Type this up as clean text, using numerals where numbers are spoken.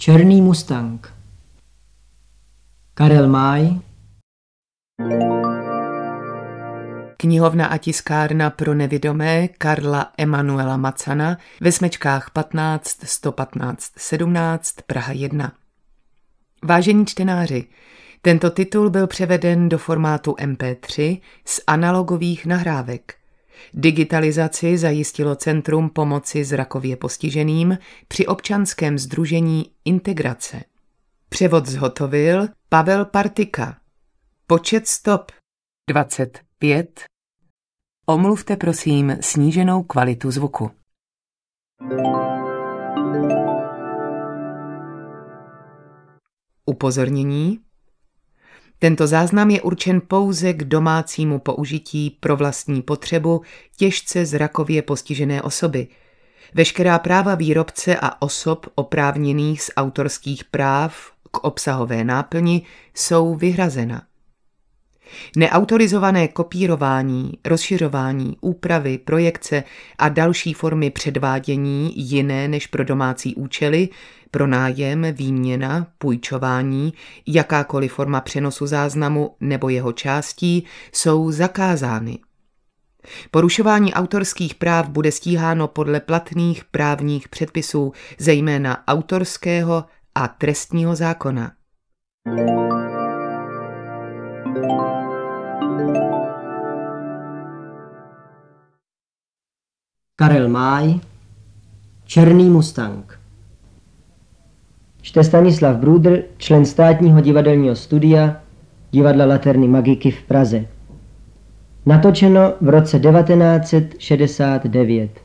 Černý mustang. Karel Máj. Knihovna a tiskárna pro nevidomé Karla Emanuela Macana ve Smečkách 15 115 17 Praha 1. Vážení čtenáři, tento titul byl převeden do formátu MP3 z analogových nahrávek. Digitalizaci zajistilo Centrum pomoci zrakově postiženým při občanském sdružení Integrace. Převod zhotovil Pavel Partika. Počet stop 25. Omluvte prosím sníženou kvalitu zvuku. Upozornění. Tento záznam je určen pouze k domácímu použití pro vlastní potřebu těžce zrakově postižené osoby. Veškerá práva výrobce a osob oprávněných z autorských práv k obsahové náplni jsou vyhrazena. Neautorizované kopírování, rozšiřování, úpravy, projekce a další formy předvádění jiné než pro domácí účely, pronájem, výměna, půjčování, jakákoliv forma přenosu záznamu nebo jeho částí jsou zakázány. Porušování autorských práv bude stíháno podle platných právních předpisů, zejména autorského a trestního zákona. Karel Máj. Černý mustang. Čte Stanislav Brůdr, člen státního divadelního studia Divadla Laterny Magiky v Praze. Natočeno v roce 1969.